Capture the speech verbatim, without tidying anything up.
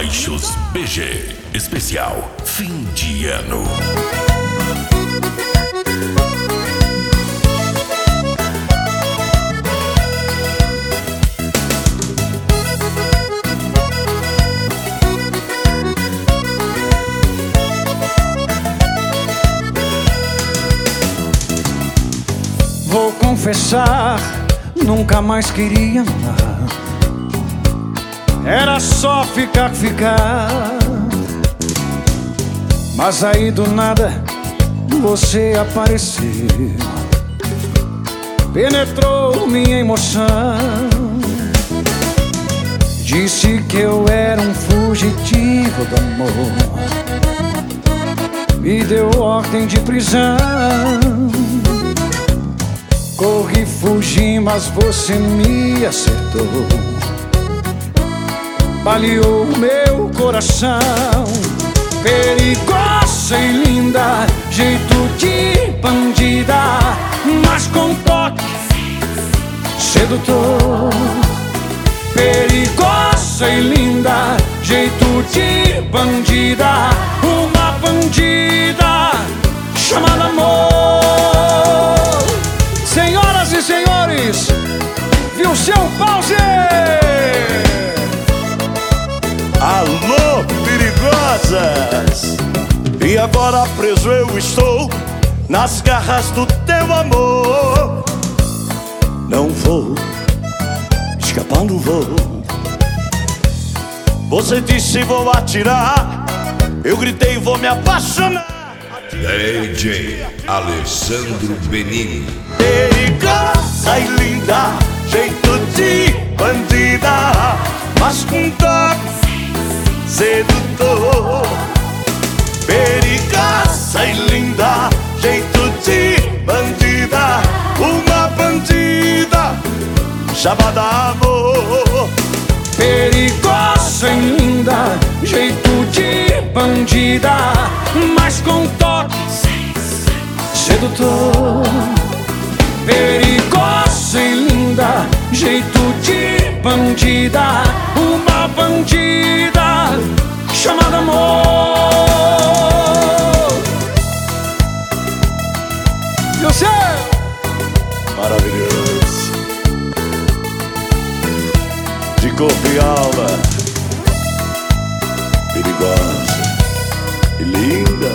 Baixos B G, especial fim de ano. Vou confessar, nunca mais queria amar. Era só ficar, ficar. Mas aí do nada você apareceu, penetrou minha emoção. Disse que eu era um fugitivo do amor, me deu ordem de prisão. Corri, fugi, mas você me acertou, baleou meu coração. Perigosa e linda, jeito de bandida, mas com toque sedutor. Perigosa e linda, jeito de bandida, uma bandida chamada amor. Senhoras e senhores, viu seu pause? Alô, perigosas! E agora preso eu estou nas garras do teu amor. Não vou escapar, não vou. Você disse vou atirar, eu gritei vou me apaixonar. D J Alessandro Benini. Perigosa e linda, jeito de bandida, mas com toque sedutor. Perigosa e linda, jeito de bandida, uma bandida chamada amor. Perigosa e linda, jeito de bandida, mas com toque sedutor. Perigosa e linda, jeito de bandida, uma bandida chamada amor. E o céu? Maravilhoso, de corpo e alma, perigosa e linda.